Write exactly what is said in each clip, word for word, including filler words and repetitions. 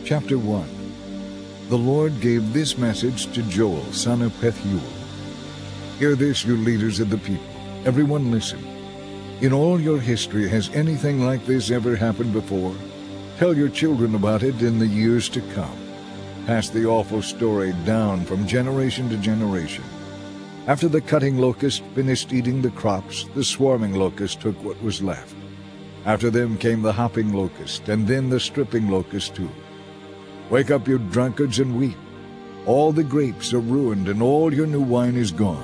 Chapter one. The Lord gave this message to Joel, son of Pethuel. Hear this, you leaders of the people. Everyone listen. In all your history, has anything like this ever happened before? Tell your children about it in the years to come. Pass the awful story down from generation to generation. After the cutting locust finished eating the crops, the swarming locust took what was left. After them came the hopping locust, and then the stripping locust too. Wake up, you drunkards, and weep. All the grapes are ruined, and all your new wine is gone.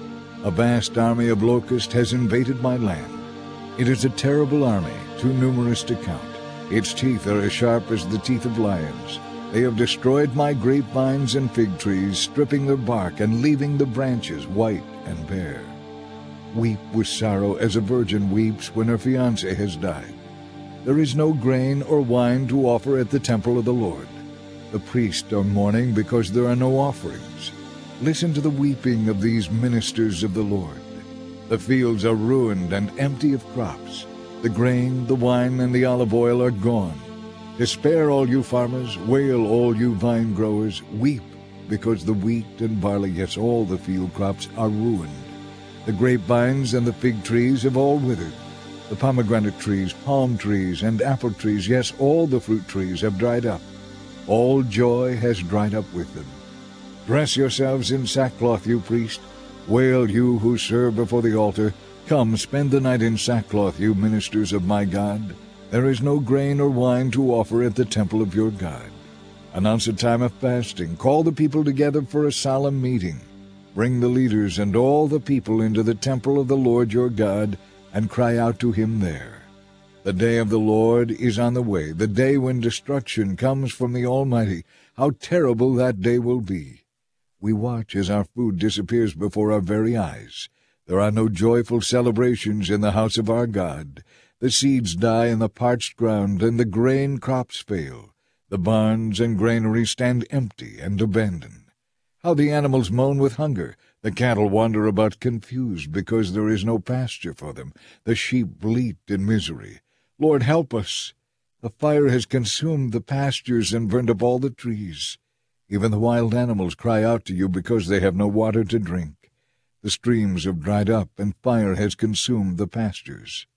A vast army of locusts has invaded my land. It is a terrible army, too numerous to count. Its teeth are as sharp as the teeth of lions. They have destroyed my grapevines and fig trees, stripping their bark and leaving the branches white and bare. Weep with sorrow as a virgin weeps when her fiancé has died. There is no grain or wine to offer at the temple of the Lord. The priests are mourning because there are no offerings. Listen to the weeping of these ministers of the Lord. The fields are ruined and empty of crops. The grain, the wine, and the olive oil are gone. Despair, all you farmers, wail, all you vine growers, weep, because the wheat and barley, yes, all the field crops are ruined. The grapevines and the fig trees have all withered. The pomegranate trees, palm trees, and apple trees, yes, all the fruit trees have dried up. All joy has dried up with them. Dress yourselves in sackcloth, you priest. Wail, you who serve before the altar. Come, spend the night in sackcloth, you ministers of my God. There is no grain or wine to offer at the temple of your God. Announce a time of fasting. Call the people together for a solemn meeting. Bring the leaders and all the people into the temple of the Lord your God, and cry out to him there. The day of the Lord is on the way, the day when destruction comes from the Almighty. How terrible that day will be! We watch as our food disappears before our very eyes. There are no joyful celebrations in the house of our God. The seeds die in the parched ground, and the grain crops fail. The barns and granaries stand empty and abandoned. How the animals moan with hunger. The cattle wander about confused because there is no pasture for them. The sheep bleat in misery. Lord, help us! The fire has consumed the pastures and burned up all the trees. Even the wild animals cry out to you because they have no water to drink. The streams have dried up, and fire has consumed the pastures.